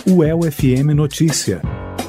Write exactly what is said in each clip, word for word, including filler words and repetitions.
U E L F M Notícia.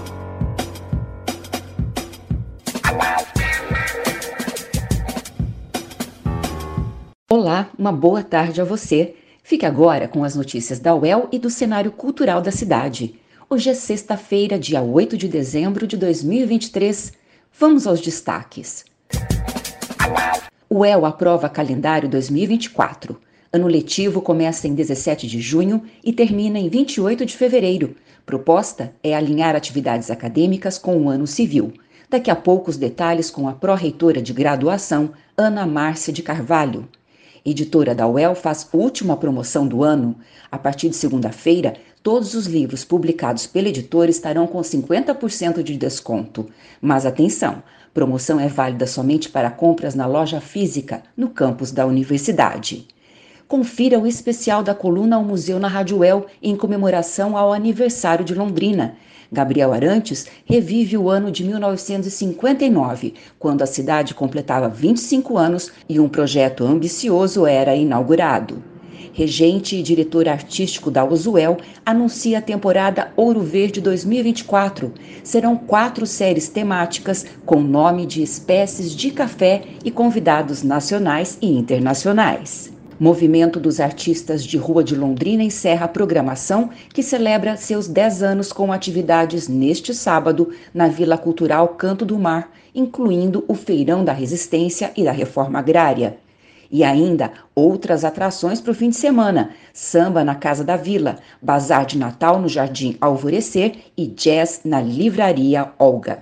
Olá, uma boa tarde a você. Fique agora com as notícias da U E L e do cenário cultural da cidade. Hoje é sexta-feira, dia oito de dezembro de dois mil e vinte e três. Vamos aos destaques. U E L aprova calendário dois mil e vinte e quatro. Ano letivo começa em dezessete de junho e termina em vinte e oito de fevereiro. Proposta é alinhar atividades acadêmicas com o ano civil. Daqui a pouco os detalhes com a pró-reitora de graduação, Ana Márcia de Carvalho. Editora da U E L faz última promoção do ano. A partir de segunda-feira, todos os livros publicados pela editora estarão com cinquenta por cento de desconto. Mas atenção, promoção é válida somente para compras na loja física, no campus da universidade. Confira o especial da coluna ao Museu na Rádio U E L em comemoração ao aniversário de Londrina. Gabriel Arantes revive o ano de mil novecentos e cinquenta e nove, quando a cidade completava vinte e cinco anos e um projeto ambicioso era inaugurado. Regente e diretor artístico da U S U E L anuncia a temporada Ouro Verde dois mil e vinte e quatro. Serão quatro séries temáticas com nome de espécies de café e convidados nacionais e internacionais. Movimento dos Artistas de Rua de Londrina encerra a programação que celebra seus dez anos com atividades neste sábado na Vila Cultural Canto do Mar, incluindo o Feirão da Resistência e da Reforma Agrária. E ainda outras atrações para o fim de semana: samba na Casa da Vila, bazar de Natal no Jardim Alvorecer e jazz na Livraria Olga.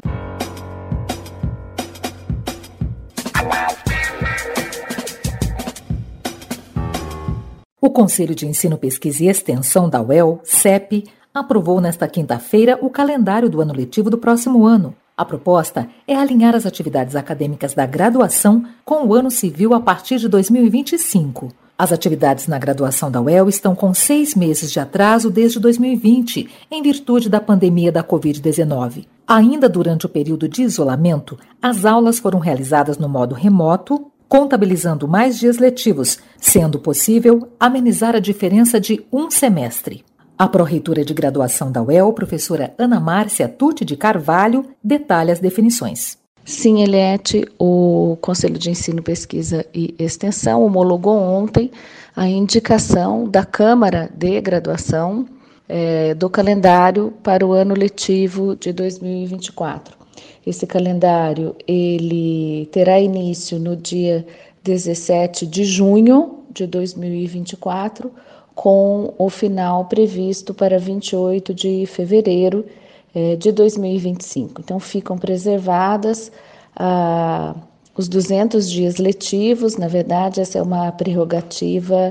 O Conselho de Ensino, Pesquisa e Extensão da U E L, C E P, aprovou nesta quinta-feira o calendário do ano letivo do próximo ano. A proposta é alinhar as atividades acadêmicas da graduação com o ano civil a partir de dois mil e vinte e cinco. As atividades na graduação da U E L estão com seis meses de atraso desde dois mil e vinte, em virtude da pandemia da covid dezenove. Ainda durante o período de isolamento, as aulas foram realizadas no modo remoto, contabilizando mais dias letivos, sendo possível amenizar a diferença de um semestre. A pró-reitora de graduação da U E L, professora Ana Márcia Tucci de Carvalho, detalha as definições. Sim, Eliette, o Conselho de Ensino, Pesquisa e Extensão homologou ontem a indicação da Câmara de Graduação eh, do calendário para o ano letivo de dois mil e vinte e quatro. Esse calendário ele terá início no dia dezessete de junho de dois mil e vinte e quatro, com o final previsto para vinte e oito de fevereiro eh, de dois mil e vinte e cinco. Então, ficam preservadas ah, os duzentos dias letivos. Na verdade, essa é uma prerrogativa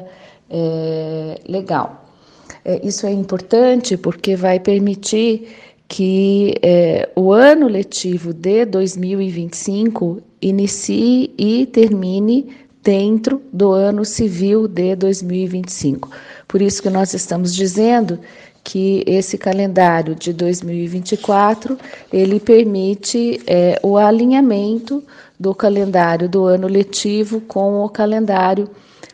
eh, legal. Eh, isso é importante porque vai permitir que eh, o ano letivo de dois mil e vinte e cinco inicie e termine dentro do ano civil de dois mil e vinte e cinco. Por isso que nós estamos dizendo que esse calendário de dois mil e vinte e quatro, ele permite eh, o alinhamento do calendário do ano letivo com o calendário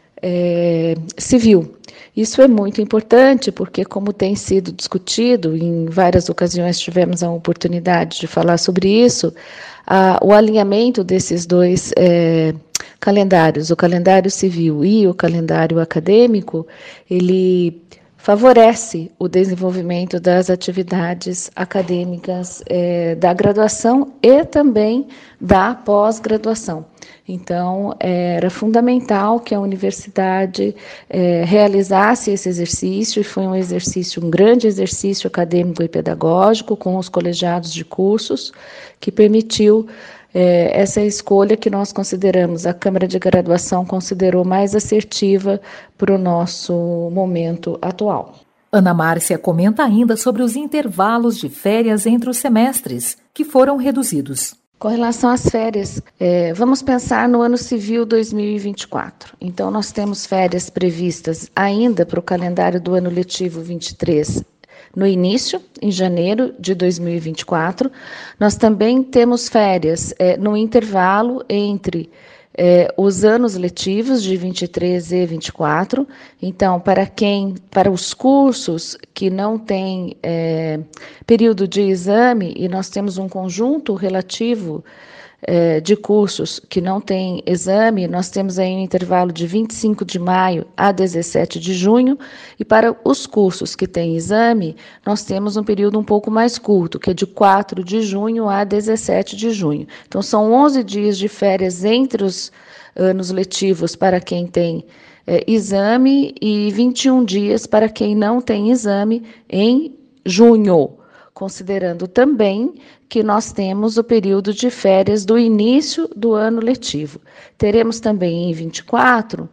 eh, civil. Isso é muito importante porque, como tem sido discutido, em várias ocasiões tivemos a oportunidade de falar sobre isso, a, o alinhamento desses dois é, calendários, o calendário civil e o calendário acadêmico, ele favorece o desenvolvimento das atividades acadêmicas é, da graduação e também da pós-graduação. Então, era fundamental que a universidade é, realizasse esse exercício, e foi um exercício, um grande exercício acadêmico e pedagógico com os colegiados de cursos, que permitiu é, essa escolha que nós consideramos, a Câmara de Graduação considerou mais assertiva para o nosso momento atual. Ana Márcia comenta ainda sobre os intervalos de férias entre os semestres, que foram reduzidos. Com relação às férias, é, vamos pensar no ano civil dois mil e vinte e quatro. Então, nós temos férias previstas ainda para o calendário do ano letivo vinte e três, no início, em janeiro de dois mil e vinte e quatro. Nós também temos férias é, no intervalo entre É, os anos letivos de vinte e três e vinte e quatro. Então, para quem, para os cursos que não têm é, período de exame, e nós temos um conjunto relativo é, de cursos que não têm exame, nós temos aí um intervalo de vinte e cinco de maio a dezessete de junho, e para os cursos que têm exame, nós temos um período um pouco mais curto, que é de quatro de junho a dezessete de junho. Então, são onze dias de férias entre os anos letivos para quem tem é, exame e vinte e um dias para quem não tem exame em junho, considerando também que nós temos o período de férias do início do ano letivo. Teremos também em vinte e quatro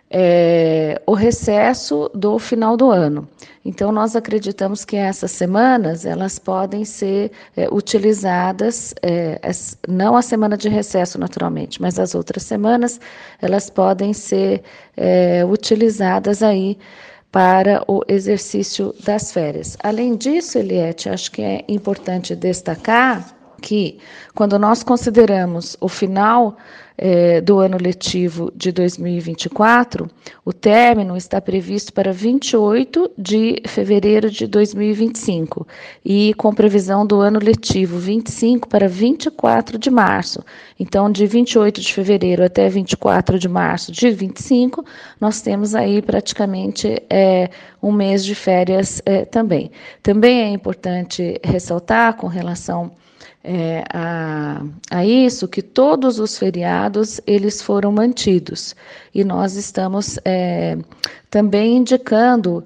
é, o recesso do final do ano. Então, nós acreditamos que essas semanas, elas podem ser é, utilizadas, é, as, não a semana de recesso, naturalmente, mas as outras semanas, elas podem ser é, utilizadas aí para o exercício das férias. Além disso, Eliette, acho que é importante destacar que, quando nós consideramos o final eh, do ano letivo de dois mil e vinte e quatro, o término está previsto para vinte e oito de fevereiro de dois mil e vinte e cinco, e com previsão do ano letivo vinte e cinco para vinte e quatro de março. Então, de vinte e oito de fevereiro até vinte e quatro de março de vinte e cinco, nós temos aí praticamente é, um mês de férias é, também. Também é importante ressaltar com relação É, a, a isso, que todos os feriados eles foram mantidos, e nós estamos é, também indicando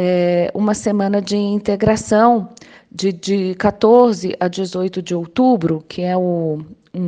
é, uma semana de integração de, de quatorze a dezoito de outubro, que é o,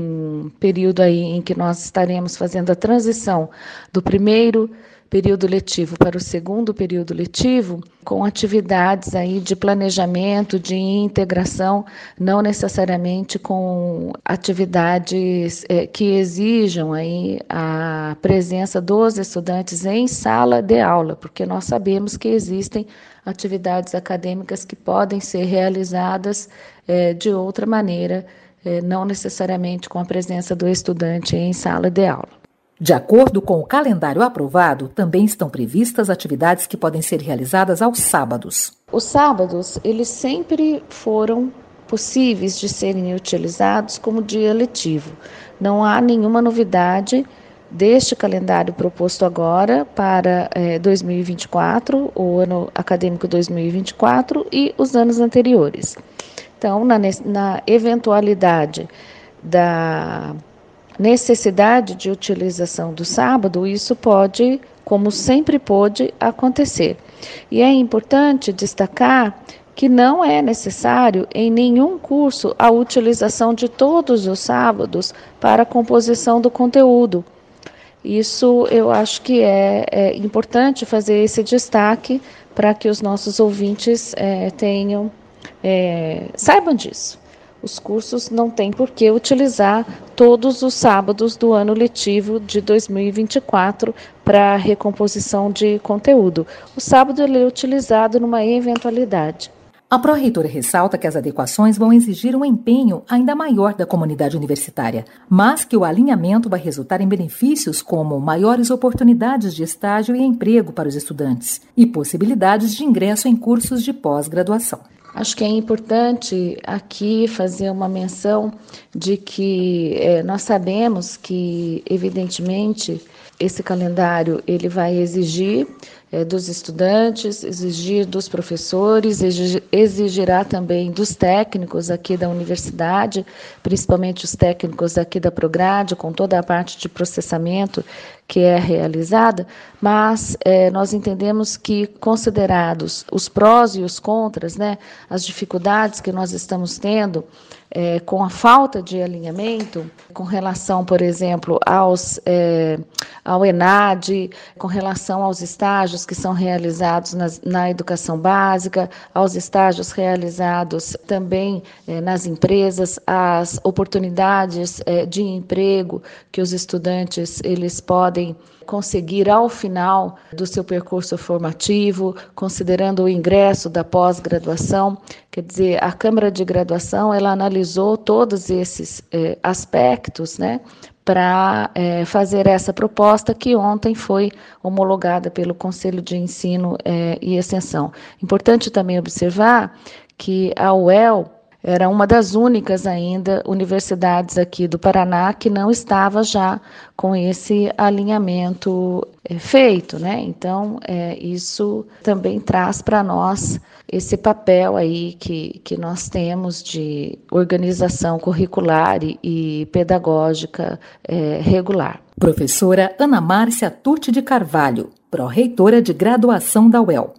um período aí em que nós estaremos fazendo a transição do primeiro período letivo para o segundo período letivo, com atividades aí de planejamento, de integração, não necessariamente com atividades é, que exijam aí a presença dos estudantes em sala de aula, porque nós sabemos que existem atividades acadêmicas que podem ser realizadas é, de outra maneira, é, não necessariamente com a presença do estudante em sala de aula. De acordo com o calendário aprovado, também estão previstas atividades que podem ser realizadas aos sábados. Os sábados, eles sempre foram possíveis de serem utilizados como dia letivo. Não há nenhuma novidade deste calendário proposto agora para eh, dois mil e vinte e quatro, o ano acadêmico dois mil e vinte e quatro e os anos anteriores. Então, na, na eventualidade da necessidade de utilização do sábado, isso pode, como sempre pôde, acontecer. E é importante destacar que não é necessário em nenhum curso a utilização de todos os sábados para a composição do conteúdo. Isso eu acho que é, é importante fazer esse destaque para que os nossos ouvintes é, tenham, é, saibam disso. Os cursos não têm por que utilizar todos os sábados do ano letivo de dois mil e vinte e quatro para recomposição de conteúdo. O sábado ele é utilizado numa eventualidade. A pró-reitora ressalta que as adequações vão exigir um empenho ainda maior da comunidade universitária, mas que o alinhamento vai resultar em benefícios como maiores oportunidades de estágio e emprego para os estudantes e possibilidades de ingresso em cursos de pós-graduação. Acho que é importante aqui fazer uma menção de que é, nós sabemos que, evidentemente, esse calendário ele vai exigir é, dos estudantes, exigir dos professores, exigir, exigirá também dos técnicos aqui da universidade, principalmente os técnicos aqui da Prograde, com toda a parte de processamento que é realizada, mas é, nós entendemos que, considerados os prós e os contras, né, as dificuldades que nós estamos tendo é, com a falta de alinhamento, com relação, por exemplo, aos, é, ao ENAD, com relação aos estágios que são realizados nas, na educação básica, aos estágios realizados também é, nas empresas, as oportunidades é, de emprego que os estudantes eles podem conseguir ao final do seu percurso formativo, considerando o ingresso da pós-graduação. Quer dizer, a Câmara de Graduação ela analisou todos esses eh, aspectos, né, para é, fazer essa proposta que ontem foi homologada pelo Conselho de Ensino é, e Extensão. Importante também observar que a U E L era uma das únicas ainda universidades aqui do Paraná que não estava já com esse alinhamento é, feito, né? Então, é, isso também traz para nós esse papel aí que, que nós temos de organização curricular e, e pedagógica é, regular. Professora Ana Márcia Tucci de Carvalho, pró-reitora de graduação da U E L.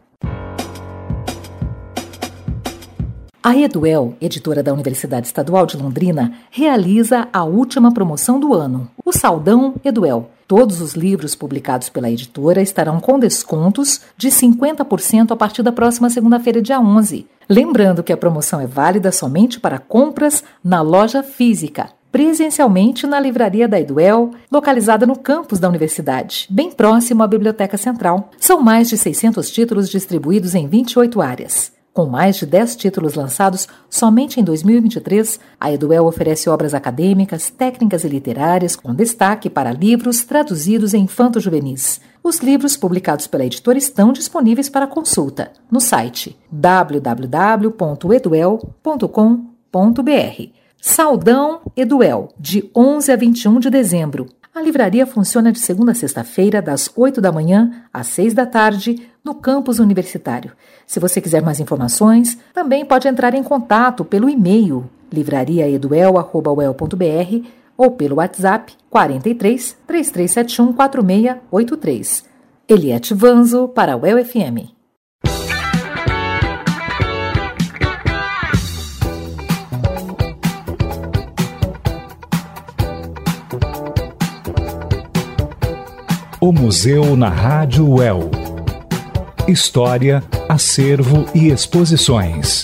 A Eduel, editora da Universidade Estadual de Londrina, realiza a última promoção do ano, o Saldão Eduel. Todos os livros publicados pela editora estarão com descontos de cinquenta por cento a partir da próxima segunda-feira, dia onze. Lembrando que a promoção é válida somente para compras na loja física, presencialmente na livraria da Eduel, localizada no campus da universidade, bem próximo à Biblioteca Central. São mais de seiscentos títulos distribuídos em vinte e oito áreas. Com mais de dez títulos lançados somente em dois mil e vinte e três, a Eduel oferece obras acadêmicas, técnicas e literárias com destaque para livros traduzidos em infanto-juvenis. Os livros publicados pela editora estão disponíveis para consulta no site w w w ponto eduel ponto com ponto b r. Saldão Eduel, de onze a vinte e um de dezembro. A livraria funciona de segunda a sexta-feira, das oito da manhã às seis da tarde, no campus universitário. Se você quiser mais informações, também pode entrar em contato pelo e-mail livraria eduel arroba u e l ponto b r ou pelo WhatsApp quarenta e três, três três sete um, quatro seis oito três. Eliette Vanzo para a U E L F M. O Museu na Rádio U E L. História, acervo e exposições.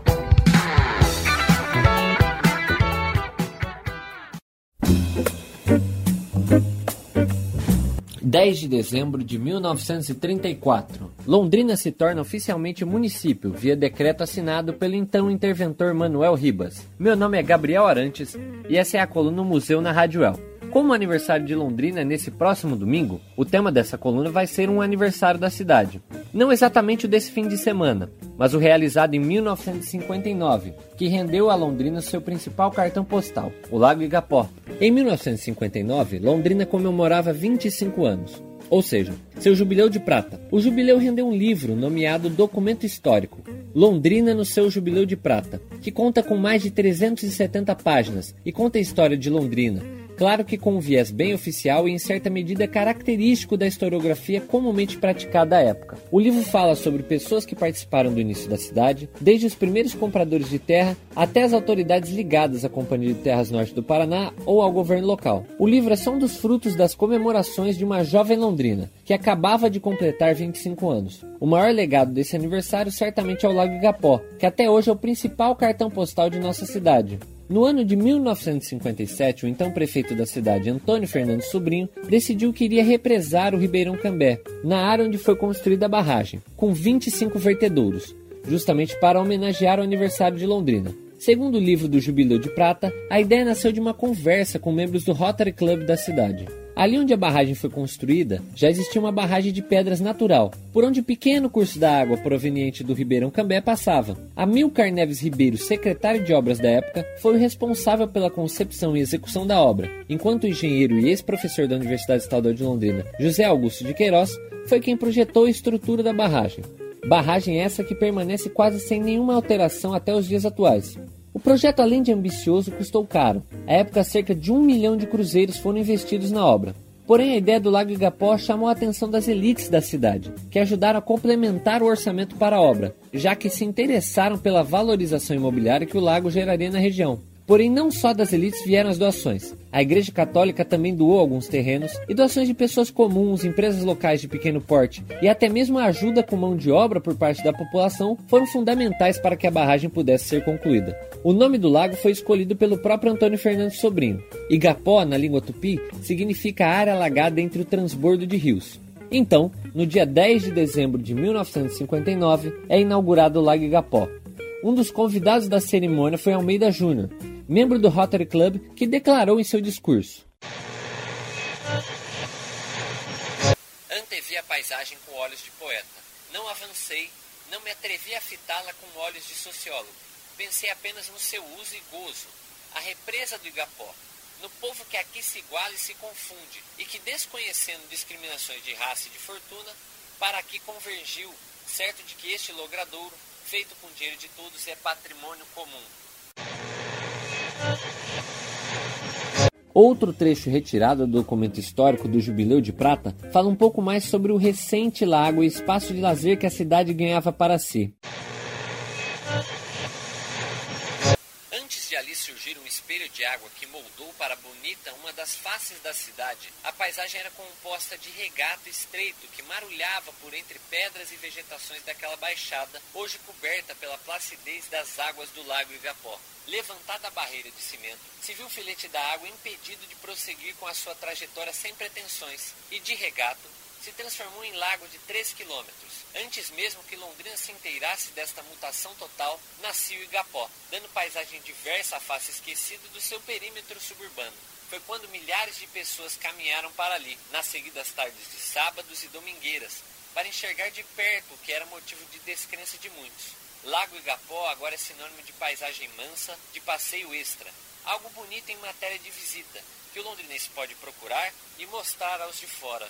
dez de dezembro de mil novecentos e trinta e quatro. Londrina se torna oficialmente município via decreto assinado pelo então interventor Manuel Ribas. Meu nome é Gabriel Arantes e essa é a coluna Museu na Rádio U E L. Como o aniversário de Londrina é nesse próximo domingo, o tema dessa coluna vai ser um aniversário da cidade. Não exatamente o desse fim de semana, mas o realizado em mil novecentos e cinquenta e nove, que rendeu a Londrina seu principal cartão postal, o Lago Igapó. Em mil novecentos e cinquenta e nove, Londrina comemorava vinte e cinco anos, ou seja, seu jubileu de prata. O jubileu rendeu um livro nomeado Documento Histórico, Londrina no seu jubileu de prata, que conta com mais de trezentas e setenta páginas e conta a história de Londrina, claro que com um viés bem oficial e em certa medida característico da historiografia comumente praticada à época. O livro fala sobre pessoas que participaram do início da cidade, desde os primeiros compradores de terra até as autoridades ligadas à Companhia de Terras Norte do Paraná ou ao governo local. O livro é só um dos frutos das comemorações de uma jovem Londrina, que acabava de completar vinte e cinco anos. O maior legado desse aniversário certamente é o Lago Igapó, que até hoje é o principal cartão postal de nossa cidade. No ano de mil novecentos e cinquenta e sete, o então prefeito da cidade, Antônio Fernando Sobrinho, decidiu que iria represar o Ribeirão Cambé, na área onde foi construída a barragem, com vinte e cinco vertedouros, justamente para homenagear o aniversário de Londrina. Segundo o livro do Jubileu de Prata, a ideia nasceu de uma conversa com membros do Rotary Club da cidade. Ali onde a barragem foi construída, já existia uma barragem de pedras natural, por onde o pequeno curso da água proveniente do Ribeirão Cambé passava. Amilcar Neves Ribeiro, secretário de obras da época, foi o responsável pela concepção e execução da obra, enquanto o engenheiro e ex-professor da Universidade Estadual de Londrina, José Augusto de Queiroz, foi quem projetou a estrutura da barragem. Barragem essa que permanece quase sem nenhuma alteração até os dias atuais. O projeto, além de ambicioso, custou caro. À época, cerca de um milhão de cruzeiros foram investidos na obra. Porém, a ideia do Lago Igapó chamou a atenção das elites da cidade, que ajudaram a complementar o orçamento para a obra, já que se interessaram pela valorização imobiliária que o lago geraria na região. Porém, não só das elites vieram as doações. A Igreja Católica também doou alguns terrenos e doações de pessoas comuns, empresas locais de pequeno porte e até mesmo a ajuda com mão de obra por parte da população foram fundamentais para que a barragem pudesse ser concluída. O nome do lago foi escolhido pelo próprio Antônio Fernando Sobrinho. Igapó, na língua tupi, significa área alagada entre o transbordo de rios. Então, no dia dez de dezembro de mil novecentos e cinquenta e nove, é inaugurado o Lago Igapó. Um dos convidados da cerimônia foi Almeida Júnior, membro do Rotary Club, que declarou em seu discurso: paisagem com olhos de poeta. Não avancei, não me atrevi a fitá-la com olhos de sociólogo. Pensei apenas no seu uso e gozo. A represa do Igapó. No povo que aqui se iguala e se confunde, e que, desconhecendo discriminações de raça e de fortuna, para aqui convergiu, certo de que este logradouro, feito com dinheiro de todos, é patrimônio comum. Outro trecho retirado do documento histórico do Jubileu de Prata fala um pouco mais sobre o recente lago e espaço de lazer que a cidade ganhava para si. Antes de ali surgir um espelho de água que moldou para bonita uma das faces da cidade, a paisagem era composta de regato estreito que marulhava por entre pedras e vegetações daquela baixada, hoje coberta pela placidez das águas do lago Igapó. Levantada a barreira de cimento, se viu o filete da água impedido de prosseguir com a sua trajetória sem pretensões, e de regato se transformou em lago de três quilômetros. Antes mesmo que Londrina se inteirasse desta mutação total, nascia o Igapó, dando paisagem diversa à face esquecida do seu perímetro suburbano. Foi quando milhares de pessoas caminharam para ali, nas seguidas tardes de sábados e domingueiras, para enxergar de perto o que era motivo de descrença de muitos. Lago Igapó agora é sinônimo de paisagem mansa, de passeio extra, algo bonito em matéria de visita, que o londrinense pode procurar e mostrar aos de fora.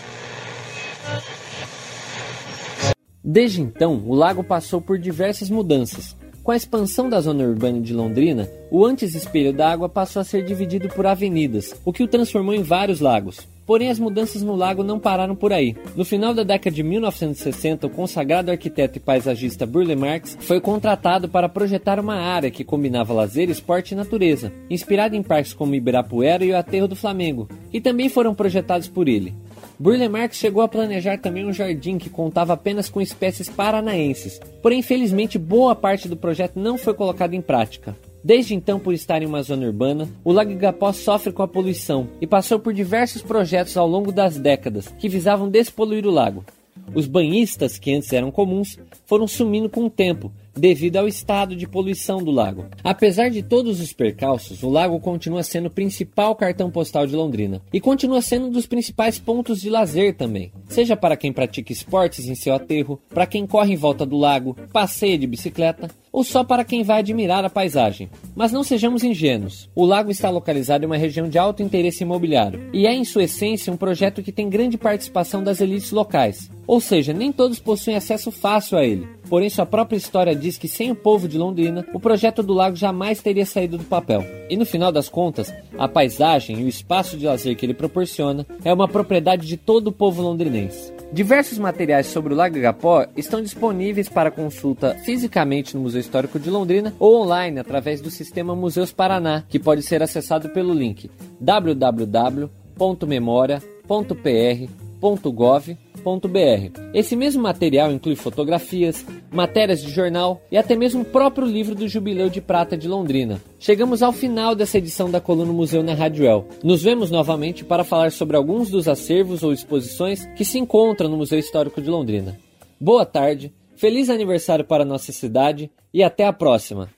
Desde então, o lago passou por diversas mudanças. Com a expansão da zona urbana de Londrina, o antes espelho d'água passou a ser dividido por avenidas, o que o transformou em vários lagos. Porém, as mudanças no lago não pararam por aí. No final da década de mil novecentos e sessenta, o consagrado arquiteto e paisagista Burle Marx foi contratado para projetar uma área que combinava lazer, esporte e natureza, inspirada em parques como Ibirapuera e o Aterro do Flamengo, que também foram projetados por ele. Burle Marx chegou a planejar também um jardim que contava apenas com espécies paranaenses, porém infelizmente boa parte do projeto não foi colocado em prática. Desde então, por estar em uma zona urbana, o Lago Igapó sofre com a poluição e passou por diversos projetos ao longo das décadas que visavam despoluir o lago. Os banhistas, que antes eram comuns, foram sumindo com o tempo, devido ao estado de poluição do lago. Apesar de todos os percalços, o lago continua sendo o principal cartão postal de Londrina e continua sendo um dos principais pontos de lazer também, seja para quem pratica esportes em seu aterro, para quem corre em volta do lago, passeia de bicicleta ou só para quem vai admirar a paisagem. Mas não sejamos ingênuos, o lago está localizado em uma região de alto interesse imobiliário e é em sua essência um projeto que tem grande participação das elites locais, ou seja, nem todos possuem acesso fácil a ele. Porém, sua própria história diz que sem o povo de Londrina, o projeto do lago jamais teria saído do papel. E no final das contas, a paisagem e o espaço de lazer que ele proporciona é uma propriedade de todo o povo londrinense. Diversos materiais sobre o Lago Igapó estão disponíveis para consulta fisicamente no Museu Histórico de Londrina ou online através do sistema Museus Paraná, que pode ser acessado pelo link w w w ponto memoria ponto p r ponto gov ponto b r. Esse mesmo material inclui fotografias, matérias de jornal e até mesmo o próprio livro do Jubileu de Prata de Londrina. Chegamos ao final dessa edição da coluna Museu na Rádio El. Nos vemos novamente para falar sobre alguns dos acervos ou exposições que se encontram no Museu Histórico de Londrina. Boa tarde, feliz aniversário para a nossa cidade e até a próxima!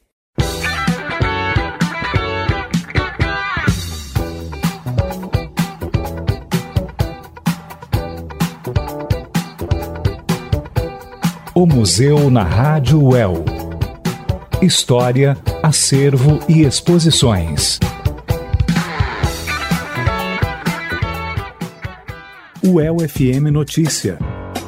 O Museu na Rádio U E L. História, acervo e exposições. U E L F M Notícia.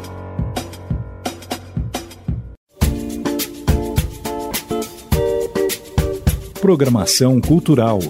Programação cultural.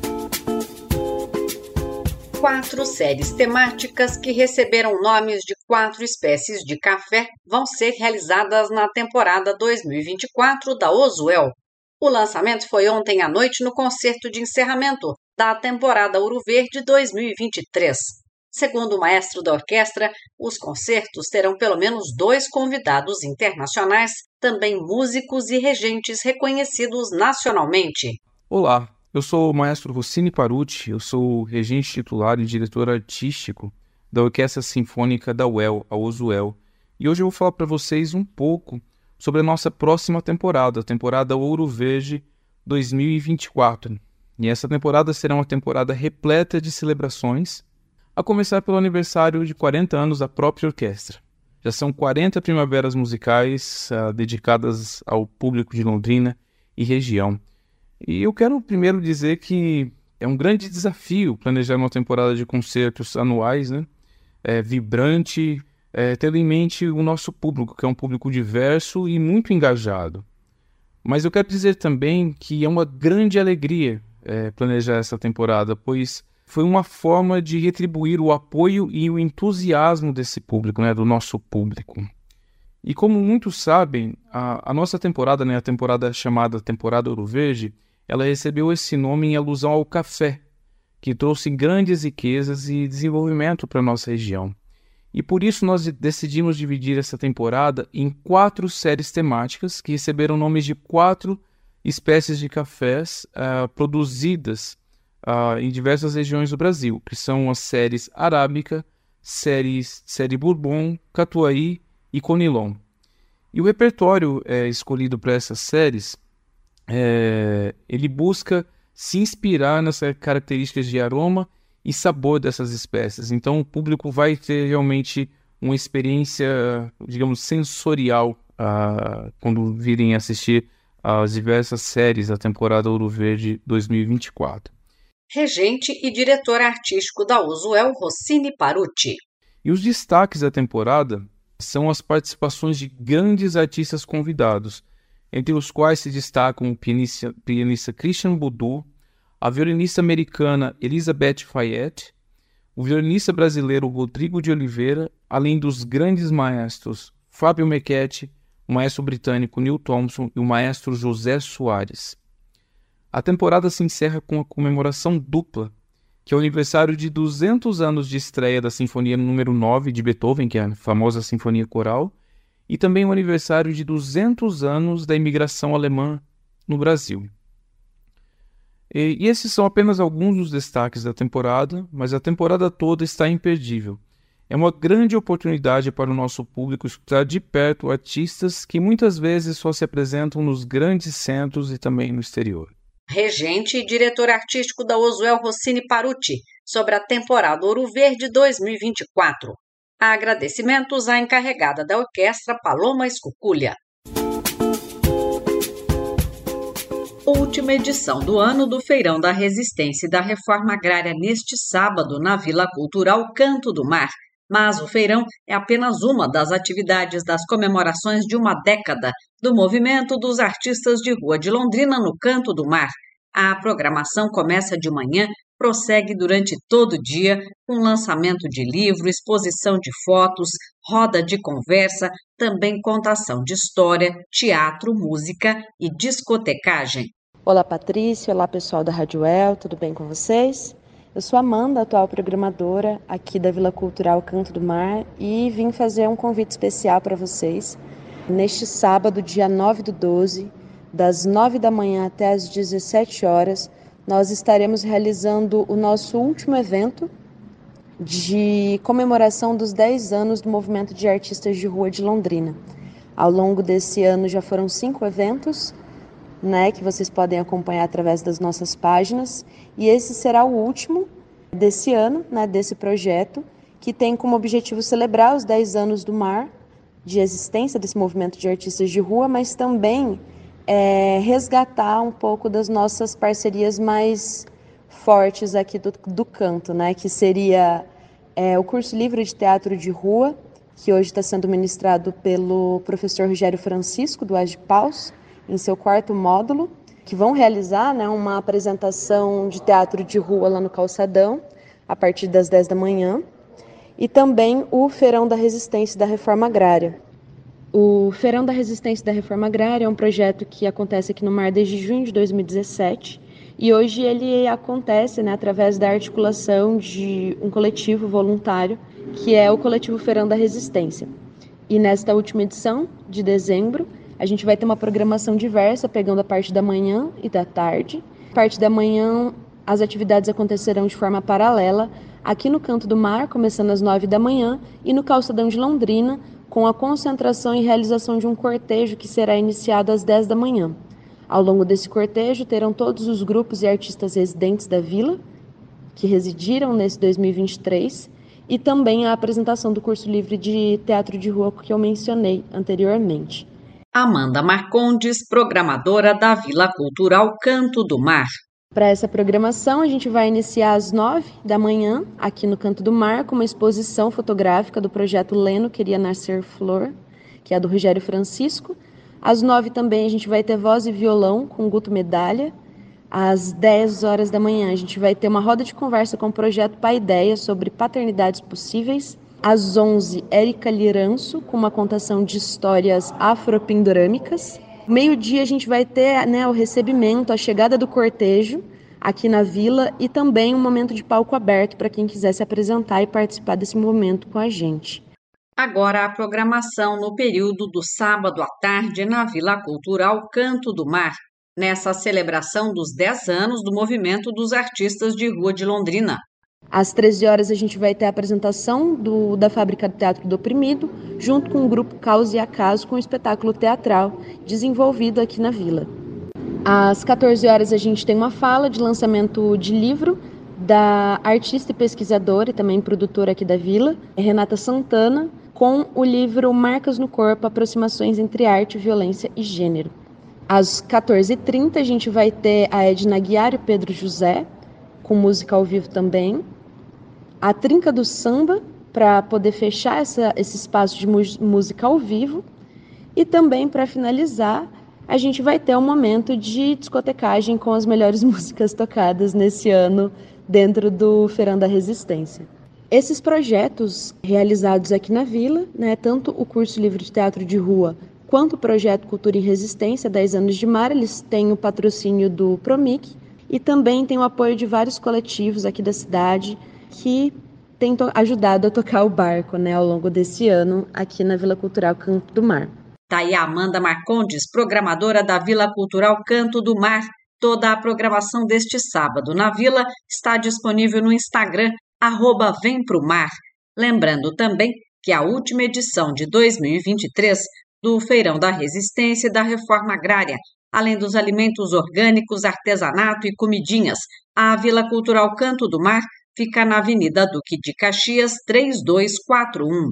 Quatro séries temáticas que receberam nomes de quatro espécies de café vão ser realizadas na temporada dois mil e vinte e quatro da Ozuel. O lançamento foi ontem à noite no concerto de encerramento da temporada Ouro Verde dois mil e vinte e três. Segundo o maestro da orquestra, os concertos terão pelo menos dois convidados internacionais, também músicos e regentes reconhecidos nacionalmente. Olá! Eu sou o maestro Rossini Paruti, eu sou regente titular e diretor artístico da Orquestra Sinfônica da U E L, a Ozuel, e hoje eu vou falar para vocês um pouco sobre a nossa próxima temporada, a temporada Ouro Verde dois mil e vinte e quatro. E essa temporada será uma temporada repleta de celebrações, A começar pelo aniversário de quarenta anos da própria orquestra. Já são quarenta primaveras musicais uh, dedicadas ao público de Londrina e região. E eu quero primeiro dizer que é um grande desafio planejar uma temporada de concertos anuais, né? É, vibrante, é, tendo em mente o nosso público, que é um público diverso e muito engajado. Mas eu quero dizer também que é uma grande alegria é, planejar essa temporada, pois foi uma forma de retribuir o apoio e o entusiasmo desse público, né, do nosso público. E como muitos sabem, a, a nossa temporada, né, a temporada chamada Temporada Ouro Verde, ela recebeu esse nome em alusão ao café, que trouxe grandes riquezas e desenvolvimento para a nossa região. E por isso nós decidimos dividir essa temporada em quatro séries temáticas que receberam nomes de quatro espécies de cafés uh, produzidas uh, em diversas regiões do Brasil, que são as séries Arábica, séries, série Bourbon, Catuai e Conilon. E o repertório é, escolhido para essas séries, é, ele busca se inspirar nessas características de aroma e sabor dessas espécies. Então o público vai ter realmente uma experiência, digamos, sensorial uh, quando virem assistir as diversas séries da temporada Ouro Verde dois mil e vinte e quatro. Regente e diretor artístico da Usuel, Rossini Paruti. E os destaques da temporada são as participações de grandes artistas convidados, entre os quais se destacam o pianista, pianista Christian Boudou, a violinista americana Elizabeth Fayette, o violinista brasileiro Rodrigo de Oliveira, além dos grandes maestros Fábio Mecchetti, o maestro britânico Neil Thompson e o maestro José Soares. A temporada se encerra com a comemoração dupla, que é o aniversário de duzentos anos de estreia da Sinfonia número nove de Beethoven, que é a famosa Sinfonia Coral, e também o aniversário de duzentos anos da imigração alemã no Brasil. E, e esses são apenas alguns dos destaques da temporada, mas a temporada toda está imperdível. É uma grande oportunidade para o nosso público escutar de perto artistas que muitas vezes só se apresentam nos grandes centros e também no exterior. Regente e diretor artístico da Usuel, Rossini Paruti, sobre a temporada Ouro Verde dois mil e vinte e quatro. Agradecimentos à encarregada da orquestra, Paloma Escuculha. Última edição do ano do Feirão da Resistência e da Reforma Agrária neste sábado na Vila Cultural Canto do Mar. Mas o feirão é apenas uma das atividades das comemorações de uma década do movimento dos artistas de rua de Londrina no Canto do Mar. A programação começa de manhã, prossegue durante todo o dia, com lançamento de livro, exposição de fotos, roda de conversa, também contação de história, teatro, música e discotecagem. Olá, Patrícia. Olá, pessoal da Rádio El, tudo bem com vocês? Eu sou Amanda, atual programadora aqui da Vila Cultural Canto do Mar, e vim fazer um convite especial para vocês. Neste sábado, dia nove do doze, das nove da manhã até as dezessete horas, nós estaremos realizando o nosso último evento de comemoração dos dez anos do Movimento de Artistas de Rua de Londrina. Ao longo desse ano já foram cinco eventos, né, que vocês podem acompanhar através das nossas páginas, e esse será o último desse ano, né, desse projeto, que tem como objetivo celebrar os dez anos do Mar, de existência desse movimento de artistas de rua, mas também é, resgatar um pouco das nossas parcerias mais fortes aqui do, do canto, né, que seria é, o curso livre de teatro de rua, que hoje está sendo ministrado pelo professor Rogério Francisco, do AGPAUS, em seu quarto módulo, que vão realizar, né, uma apresentação de teatro de rua lá no Calçadão, a partir das dez da manhã, e também o Feirão da Resistência e da Reforma Agrária. O Feirão da Resistência e da Reforma Agrária é um projeto que acontece aqui no Mar desde junho de dois mil e dezessete, e hoje ele acontece, né, através da articulação de um coletivo voluntário, que é o Coletivo Feirão da Resistência. E nesta última edição, de dezembro, a gente vai ter uma programação diversa, pegando a parte da manhã e da tarde. A parte da manhã, as atividades acontecerão de forma paralela, aqui no Canto do Mar, começando às nove da manhã, e no Calçadão de Londrina, com a concentração e realização de um cortejo que será iniciado às dez da manhã. Ao longo desse cortejo, terão todos os grupos e artistas residentes da vila, que residiram nesse dois mil e vinte e três, e também a apresentação do curso livre de teatro de rua que eu mencionei anteriormente. Amanda Marcondes, programadora da Vila Cultural Canto do Mar. Para essa programação, a gente vai iniciar às nove da manhã, aqui no Canto do Mar, com uma exposição fotográfica do projeto Leno Queria Nascer Flor, que é do Rogério Francisco. Às nove também a gente vai ter voz e violão com Guto Medalha. Às dez horas da manhã a gente vai ter uma roda de conversa com o projeto Paideia sobre paternidades possíveis. Às onze, Érica Liranço, com uma contação de histórias afropindorâmicas. Meio-dia a gente vai ter, né, o recebimento, a chegada do cortejo aqui na vila e também um momento de palco aberto para quem quiser se apresentar e participar desse momento com a gente. Agora a programação no período do sábado à tarde na Vila Cultural Canto do Mar, nessa celebração dos dez anos do Movimento dos Artistas de Rua de Londrina. Às treze horas a gente vai ter a apresentação do, da Fábrica do Teatro do Oprimido, junto com o grupo Caos e Acaso, com um espetáculo teatral desenvolvido aqui na vila. Às quatorze horas a gente tem uma fala de lançamento de livro da artista e pesquisadora e também produtora aqui da vila, Renata Santana, com o livro Marcas no Corpo, Aproximações entre Arte, Violência e Gênero. Às quatorze e trinta a gente vai ter a Edna Aguiar e o Pedro José, com música ao vivo também. A Trinca do Samba, para poder fechar essa, esse espaço de música ao vivo. E também, para finalizar, a gente vai ter um momento de discotecagem com as melhores músicas tocadas nesse ano dentro do Feirão da Resistência. Esses projetos realizados aqui na vila, né, tanto o curso livre de teatro de rua quanto o projeto Cultura em Resistência, dez anos de mar, eles têm o patrocínio do Promic e também tem o apoio de vários coletivos aqui da cidade que têm ajudado a tocar o barco, né, ao longo desse ano aqui na Vila Cultural Canto do Mar. Tá aí a Amanda Marcondes, programadora da Vila Cultural Canto do Mar. Toda a programação deste sábado na Vila está disponível no Instagram, arroba Vem Pro Mar. Lembrando também que a última edição de dois mil e vinte e três do Feirão da Resistência e da Reforma Agrária, além dos alimentos orgânicos, artesanato e comidinhas, a Vila Cultural Canto do Mar fica na Avenida Duque de Caxias, três dois quatro um.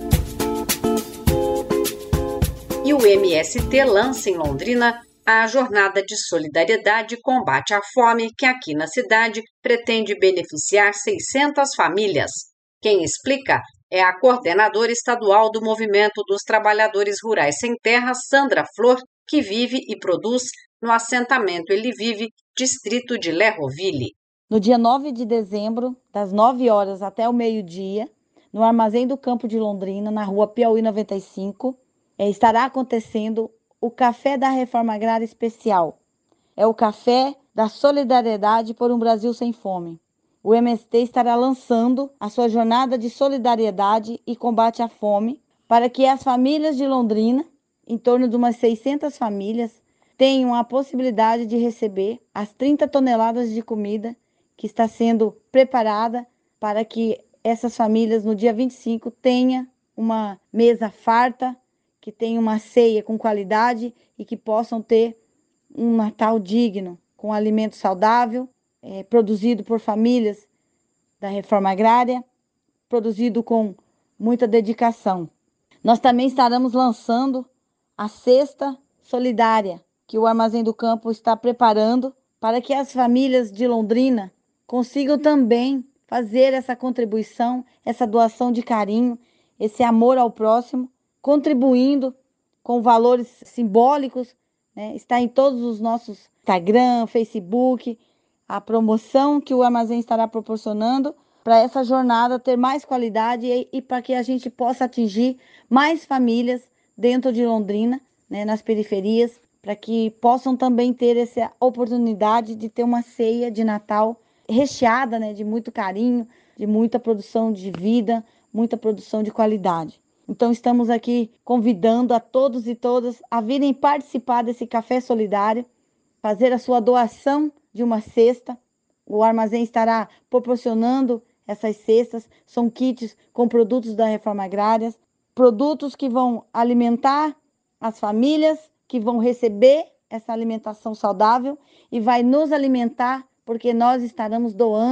E o M S T lança em Londrina a Jornada de Solidariedade e Combate à Fome, que aqui na cidade pretende beneficiar seiscentas famílias. Quem explica é a coordenadora estadual do Movimento dos Trabalhadores Rurais Sem Terra, Sandra Flor, que vive e produz no assentamento Ele Vive, distrito de Lerroville. No dia nove de dezembro, das nove horas até o meio-dia, no Armazém do Campo de Londrina, na rua Piauí noventa e cinco, estará acontecendo o Café da Reforma Agrária Especial. É o Café da Solidariedade por um Brasil Sem Fome. O M S T estará lançando a sua jornada de solidariedade e combate à fome para que as famílias de Londrina, em torno de umas seiscentas famílias, tenham a possibilidade de receber as trinta toneladas de comida que está sendo preparada para que essas famílias, no dia vinte e cinco, tenham uma mesa farta, que tenham uma ceia com qualidade e que possam ter um Natal digno, com alimento saudável, é, produzido por famílias da Reforma Agrária, produzido com muita dedicação. Nós também estaremos lançando a Cesta Solidária, que o Armazém do Campo está preparando para que as famílias de Londrina consigam também fazer essa contribuição, essa doação de carinho, esse amor ao próximo, contribuindo com valores simbólicos, né? Está em todos os nossos Instagram, Facebook, a promoção que o Armazém estará proporcionando para essa jornada ter mais qualidade e, e para que a gente possa atingir mais famílias dentro de Londrina, né, nas periferias, para que possam também ter essa oportunidade de ter uma ceia de Natal recheada, né, de muito carinho, de muita produção de vida, muita produção de qualidade. Então estamos aqui convidando a todos e todas a virem participar desse Café Solidário, fazer a sua doação de uma cesta. O Armazém estará proporcionando essas cestas, são kits com produtos da Reforma Agrária, produtos que vão alimentar as famílias, que vão receber essa alimentação saudável e vai nos alimentar, porque nós estaremos doando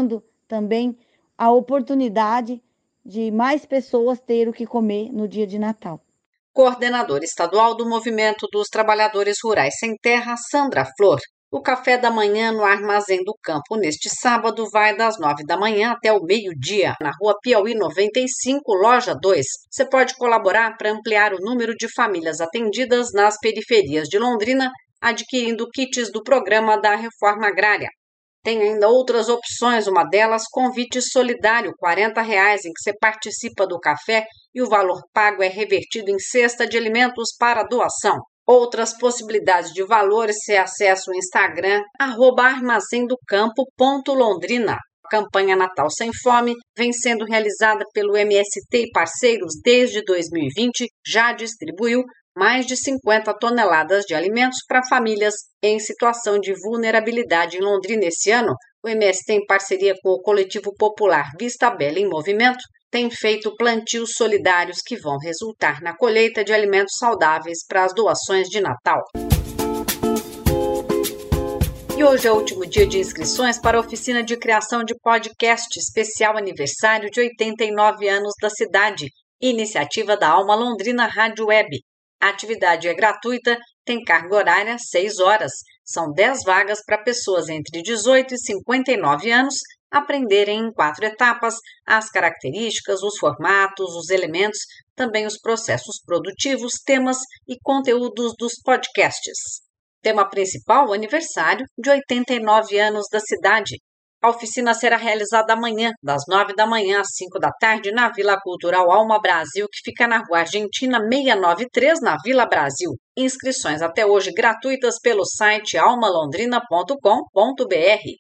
também a oportunidade de mais pessoas ter o que comer no dia de Natal. Coordenadora estadual do Movimento dos Trabalhadores Rurais Sem Terra, Sandra Flor. O café da manhã no Armazém do Campo neste sábado vai das nove da manhã até o meio-dia, na rua Piauí noventa e cinco, loja dois. Você pode colaborar para ampliar o número de famílias atendidas nas periferias de Londrina, adquirindo kits do programa da Reforma Agrária. Tem ainda outras opções, uma delas convite solidário, quarenta reais, em que você participa do café e o valor pago é revertido em cesta de alimentos para doação. Outras possibilidades de valores você acessa o Instagram, arroba armazendocampo.londrina. A campanha Natal Sem Fome vem sendo realizada pelo M S T e parceiros desde dois mil e vinte, já distribuiu mais de cinquenta toneladas de alimentos para famílias em situação de vulnerabilidade em Londrina. Esse ano, o M S T, em parceria com o coletivo popular Vista Bela em Movimento, tem feito plantios solidários que vão resultar na colheita de alimentos saudáveis para as doações de Natal. E hoje é o último dia de inscrições para a oficina de criação de podcast especial aniversário de oitenta e nove anos da cidade, iniciativa da Alma Londrina Rádio Web. A atividade é gratuita, tem carga horária seis horas. São dez vagas para pessoas entre dezoito e cinquenta e nove anos aprenderem em quatro etapas as características, os formatos, os elementos, também os processos produtivos, temas e conteúdos dos podcasts. Tema principal, o aniversário de oitenta e nove anos da cidade. A oficina será realizada amanhã, das nove da manhã às cinco da tarde, na Vila Cultural Alma Brasil, que fica na Rua Argentina seiscentos e noventa e três, na Vila Brasil. Inscrições até hoje gratuitas pelo site alma londrina ponto com ponto b r.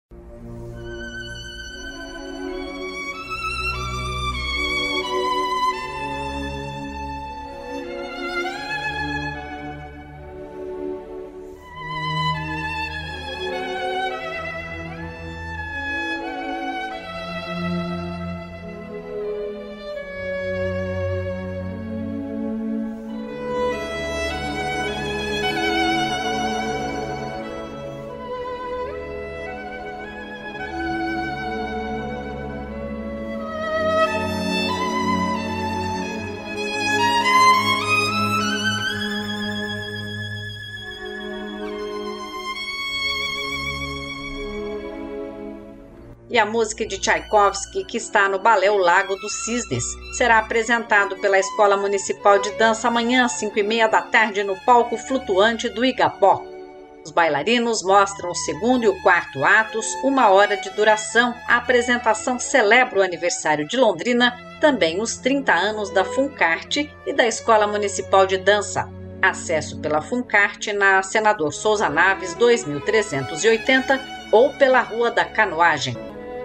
E a música de Tchaikovsky, que está no Balé O Lago dos Cisnes, será apresentado pela Escola Municipal de Dança amanhã às cinco e meia da tarde no palco flutuante do Igapó. Os bailarinos mostram o segundo e o quarto atos, uma hora de duração. A apresentação celebra o aniversário de Londrina, também os trinta anos da Funcarte e da Escola Municipal de Dança. Acesso pela Funcarte na Senador Souza Naves dois mil trezentos e oitenta ou pela Rua da Canoagem.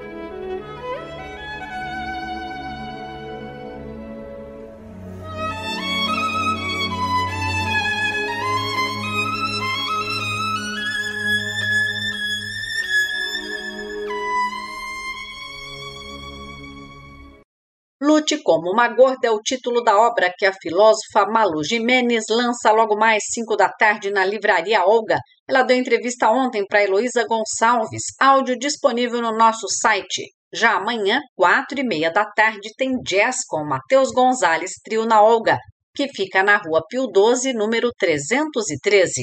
Lute como uma gorda é o título da obra que a filósofa Malu Jimenez lança logo mais cinco da tarde na Livraria Olga. Ela deu entrevista ontem para Heloísa Gonçalves, áudio disponível no nosso site. Já amanhã, quatro e meia da tarde, tem jazz com Matheus Gonzalez Trio na Olga, que fica na Rua Pio doze, número trezentos e treze.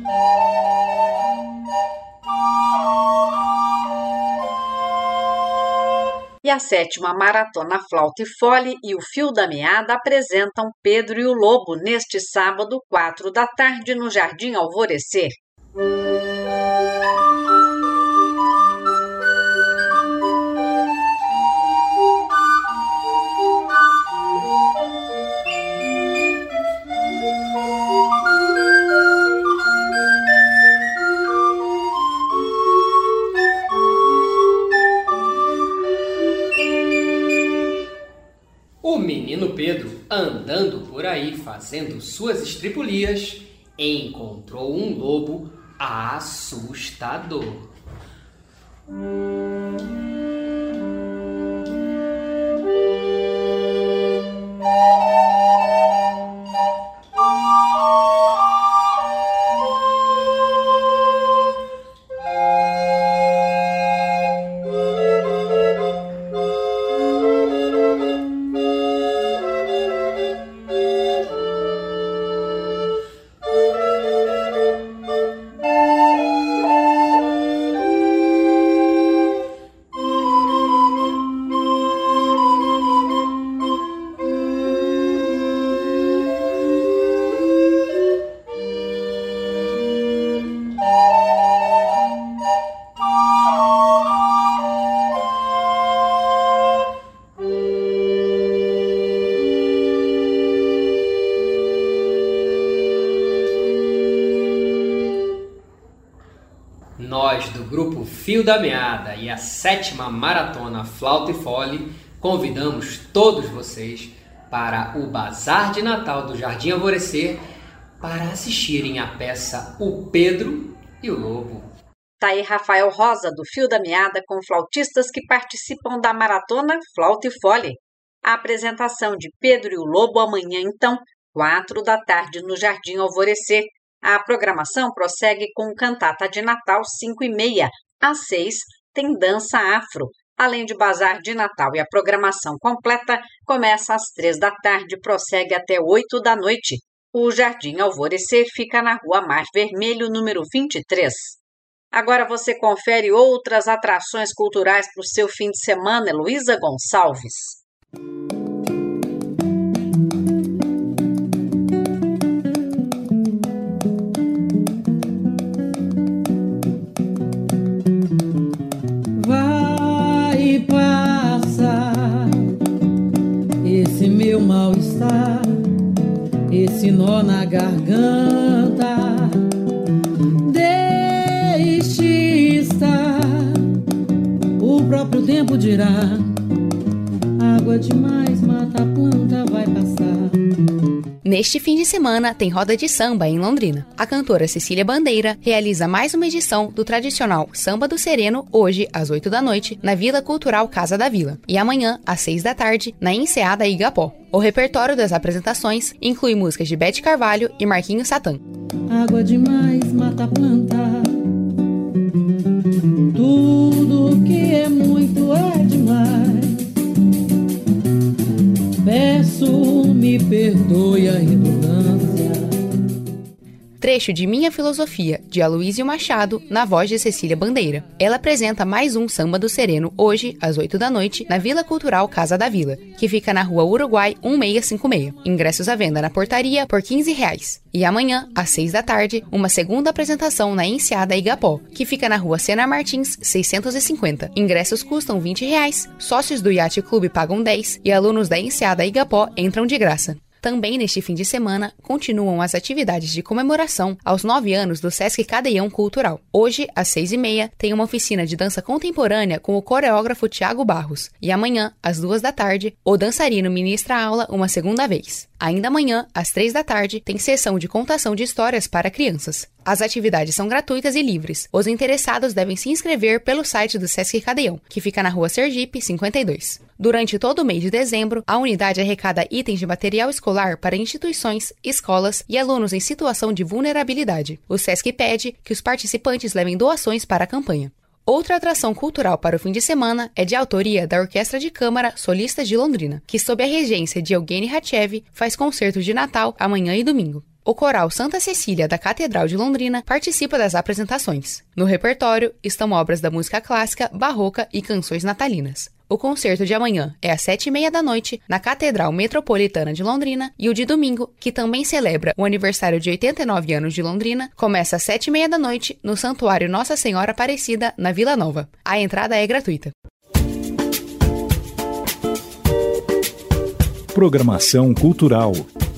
E a sétima Maratona Flauta e Fole e o Fio da Meada apresentam Pedro e o Lobo neste sábado, quatro da tarde, no Jardim Alvorecer. O menino Pedro, andando por aí fazendo suas estripulias, encontrou um lobo assustador. nós do grupo Fio da Meada e a sétima maratona Flauta e Fole, convidamos todos vocês para o Bazar de Natal do Jardim Alvorecer para assistirem à peça O Pedro e o Lobo. Tá aí Rafael Rosa, do Fio da Meada, com flautistas que participam da maratona Flauta e Fole. A apresentação de Pedro e o Lobo amanhã, então, quatro da tarde, no Jardim Alvorecer. A programação prossegue com cantata de Natal, cinco e meia. Às seis, tem dança afro. Além de bazar de Natal e a programação completa, começa às três da tarde e prossegue até oito da noite. O Jardim Alvorecer fica na Rua Mar Vermelho, número vinte e três. Agora você confere outras atrações culturais para o seu fim de semana, Heloísa Gonçalves. Esse meu mal-estar, esse nó na garganta, deixe estar, o próprio tempo dirá, água demais mata a planta, vai passar. Neste fim de semana tem roda de samba em Londrina. A cantora Cecília Bandeira realiza mais uma edição do tradicional Samba do Sereno, hoje às oito da noite, na Vila Cultural Casa da Vila, e amanhã às seis da tarde, na Enseada Igapó. O repertório das apresentações inclui músicas de Bete Carvalho e Marquinhos Satã. Água demais mata a planta, tudo que é muito é demais. Peço, me perdoe a redundância. Trecho de Minha Filosofia, de Aloísio Machado, na voz de Cecília Bandeira. Ela apresenta mais um Samba do Sereno, hoje, às oito da noite, na Vila Cultural Casa da Vila, que fica na Rua Uruguai um seis cinco seis. Ingressos à venda na portaria por quinze reais. E amanhã, às seis da tarde, uma segunda apresentação na Enseada Igapó, que fica na Rua Sena Martins, seiscentos e cinquenta. Ingressos custam vinte reais, sócios do Yacht Clube pagam dez e alunos da Enseada Igapó entram de graça. Também neste fim de semana, continuam as atividades de comemoração aos nove anos do Sesc Cadeião Cultural. Hoje, às seis e meia, tem uma oficina de dança contemporânea com o coreógrafo Tiago Barros. E amanhã, às duas da tarde, o dançarino ministra a aula uma segunda vez. Ainda amanhã, às três da tarde, tem sessão de contação de histórias para crianças. As atividades são gratuitas e livres. Os interessados devem se inscrever pelo site do Sesc Cadeião, que fica na Rua Sergipe, cinquenta e dois. Durante todo o mês de dezembro, a unidade arrecada itens de material escolar para instituições, escolas e alunos em situação de vulnerabilidade. O Sesc pede que os participantes levem doações para a campanha. Outra atração cultural para o fim de semana é de autoria da Orquestra de Câmara Solistas de Londrina, que sob a regência de Evgeny Hatchev faz concertos de Natal amanhã e domingo. O Coral Santa Cecília da Catedral de Londrina participa das apresentações. No repertório estão obras da música clássica, barroca e canções natalinas. O concerto de amanhã é às sete e meia da noite, na Catedral Metropolitana de Londrina, e o de domingo, que também celebra o aniversário de oitenta e nove anos de Londrina, começa às sete e meia da noite, no Santuário Nossa Senhora Aparecida, na Vila Nova. A entrada é gratuita. Programação cultural.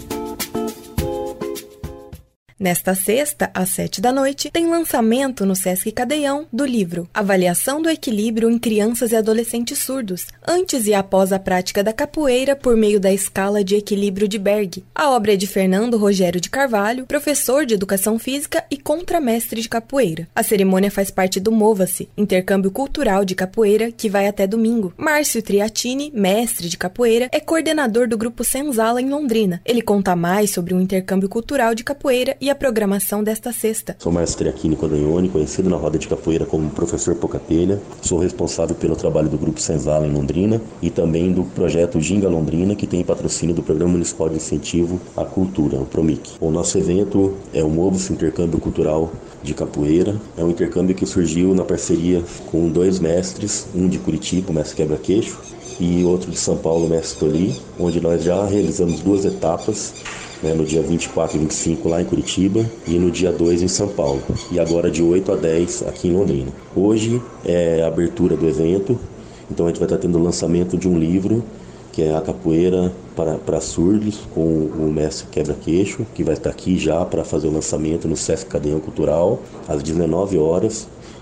Nesta sexta, às sete da noite, tem lançamento no Sesc Cadeião do livro Avaliação do Equilíbrio em Crianças e Adolescentes Surdos, antes e após a prática da capoeira por meio da escala de equilíbrio de Berg. A obra é de Fernando Rogério de Carvalho, professor de Educação Física e contramestre de capoeira. A cerimônia faz parte do Mova-se, intercâmbio cultural de capoeira, que vai até domingo. Márcio Triatini, mestre de capoeira, é coordenador do Grupo Senzala em Londrina. Ele conta mais sobre o intercâmbio cultural de capoeira e a programação desta sexta. Sou Márcio Triatini Codagnoni, conhecido na roda de capoeira como professor Pocatelha. Sou responsável pelo trabalho do Grupo Senzala em Londrina e também do projeto Ginga Londrina, que tem patrocínio do Programa Municipal de Incentivo à Cultura, o PROMIC. O nosso evento é o Mova-se Intercâmbio Cultural de Capoeira. É um intercâmbio que surgiu na parceria com dois mestres, um de Curitiba, o mestre Quebra-Queixo, e outro de São Paulo, o mestre Toli, onde nós já realizamos duas etapas, né, no dia vinte e quatro e vinte e cinco lá em Curitiba e no dia dois em São Paulo. E agora de oito a dez aqui em Londrina. Hoje é a abertura do evento, então a gente vai estar tendo o lançamento de um livro, que é a Capoeira para, para Surdos, com o mestre Quebra-Queixo, que vai estar aqui já para fazer o lançamento no Sesc Cadeião Cultural, às dezenove horas.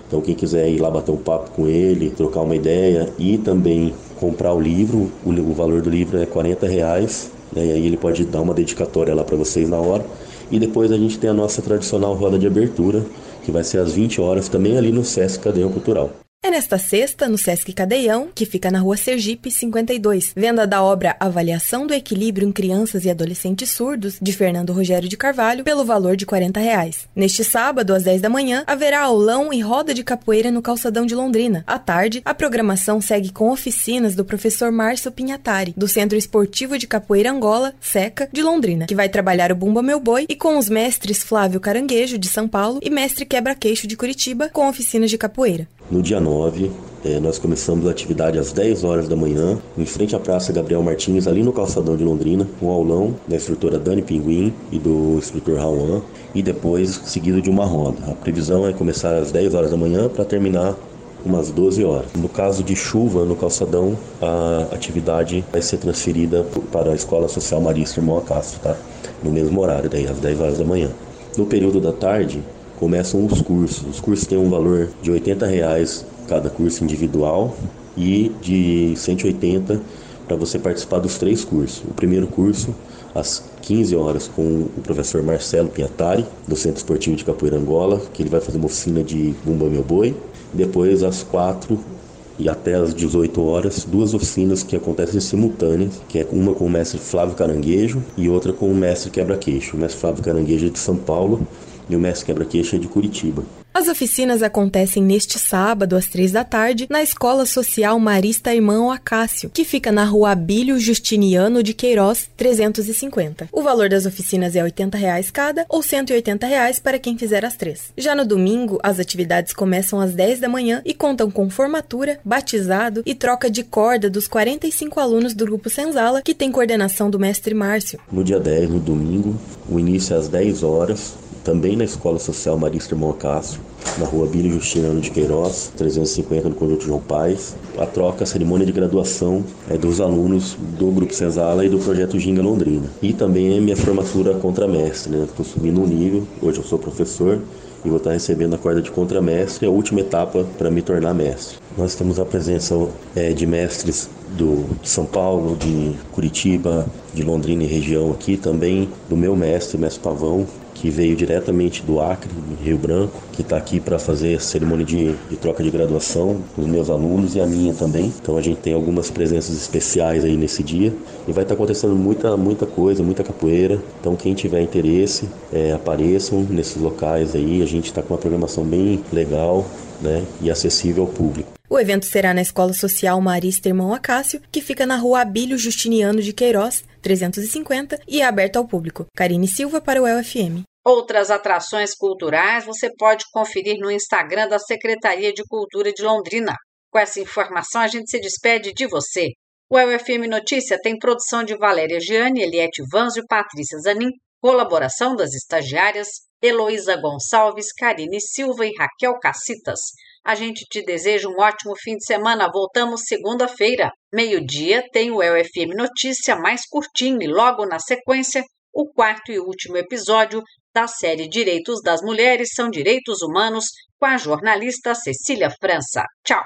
Então quem quiser ir lá bater um papo com ele, trocar uma ideia e também comprar o livro, o, o valor do livro é quarenta reais, né? E aí ele pode dar uma dedicatória lá para vocês na hora. E depois a gente tem a nossa tradicional roda de abertura, que vai ser às vinte horas, também ali no Sesc Cadeião Cultural. É nesta sexta, no Sesc Cadeião, que fica na rua Sergipe cinquenta e dois, venda da obra Avaliação do Equilíbrio em Crianças e Adolescentes Surdos, de Fernando Rogério de Carvalho, pelo valor de quarenta reais. Neste sábado, às dez da manhã, haverá aulão e roda de capoeira no Calçadão de Londrina. À tarde, a programação segue com oficinas do professor Márcio Pinhatari, do Centro Esportivo de Capoeira Angola, SECA, de Londrina, que vai trabalhar o Bumba Meu Boi, e com os mestres Flávio Caranguejo, de São Paulo, e mestre Quebra-Queixo, de Curitiba, com oficinas de capoeira. No dia nove, eh, nós começamos a atividade às dez horas da manhã, em frente à Praça Gabriel Martins, ali no Calçadão de Londrina, um aulão da instrutora Dani Pinguim e do instrutor Rauan, e depois seguido de uma roda. A previsão é começar às dez horas da manhã para terminar umas doze horas. No caso de chuva no calçadão, a atividade vai ser transferida para a Escola Social Marista Irmão Acácio, tá? No mesmo horário, daí às dez horas da manhã. No período da tarde, começam os cursos. Os cursos têm um valor de oitenta reais cada curso individual e de cento e oitenta para você participar dos três cursos. O primeiro curso, às quinze horas, com o professor Marcelo Pinhatari, do Centro Esportivo de Capoeira Angola, que ele vai fazer uma oficina de Bumba Meu Boi. Depois, às quatro e até às dezoito horas, duas oficinas que acontecem simultâneas, que é uma com o mestre Flávio Caranguejo e outra com o mestre Quebra-Queixo. O mestre Flávio Caranguejo é de São Paulo e o mestre Quebra-Queixo é de Curitiba. As oficinas acontecem neste sábado, às três da tarde, na Escola Social Marista Irmão Acácio, que fica na rua Abílio Justiniano de Queiroz, trezentos e cinquenta. O valor das oficinas é oitenta reais cada, ou cento e oitenta reais para quem fizer as três. Já no domingo, as atividades começam às dez da manhã e contam com formatura, batizado e troca de corda dos quarenta e cinco alunos do Grupo Senzala, que tem coordenação do mestre Márcio. No dia dez, no domingo, o início é às dez horas, também na Escola Social Marista Irmão Acácio, na rua Abílio Justiniano de Queiroz, trezentos e cinquenta, no Conjunto João Paes. A troca, a cerimônia de graduação é dos alunos do Grupo Senzala e do Projeto Ginga Londrina. E também é minha formatura contramestre, né? Estou subindo um nível, hoje eu sou professor e vou estar recebendo a corda de contramestre, a última etapa para me tornar mestre. Nós temos a presença é, de mestres do, de São Paulo, de Curitiba, de Londrina e região aqui, também do meu mestre, mestre Pavão, que veio diretamente do Acre, Rio Branco, que está aqui para fazer a cerimônia de, de troca de graduação dos meus alunos e a minha também. Então a gente tem algumas presenças especiais aí nesse dia e vai estar tá acontecendo muita, muita coisa, muita capoeira. Então quem tiver interesse, é, apareçam nesses locais aí. A gente está com uma programação bem legal, né, e acessível ao público. O evento será na Escola Social Marista Irmão Acácio, que fica na rua Abílio Justiniano de Queiroz, trezentos e cinquenta, e é aberto ao público. Karine Silva para o U E L F M. Outras atrações culturais você pode conferir no Instagram da Secretaria de Cultura de Londrina. Com essa informação, a gente se despede de você. O U E L F M Notícia tem produção de Valéria Gianni, Eliette Vanzo e Patrícia Zanin, colaboração das estagiárias Heloísa Gonçalves, Karine Silva e Raquel Cacitas. A gente te deseja um ótimo fim de semana. Voltamos segunda-feira. Meio-dia tem o U E L F M Notícia mais curtinho e logo na sequência, o quarto e último episódio da série Direitos das Mulheres são Direitos Humanos, com a jornalista Cecília França. Tchau!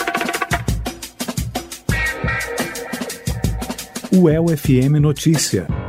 U E L F M Notícia.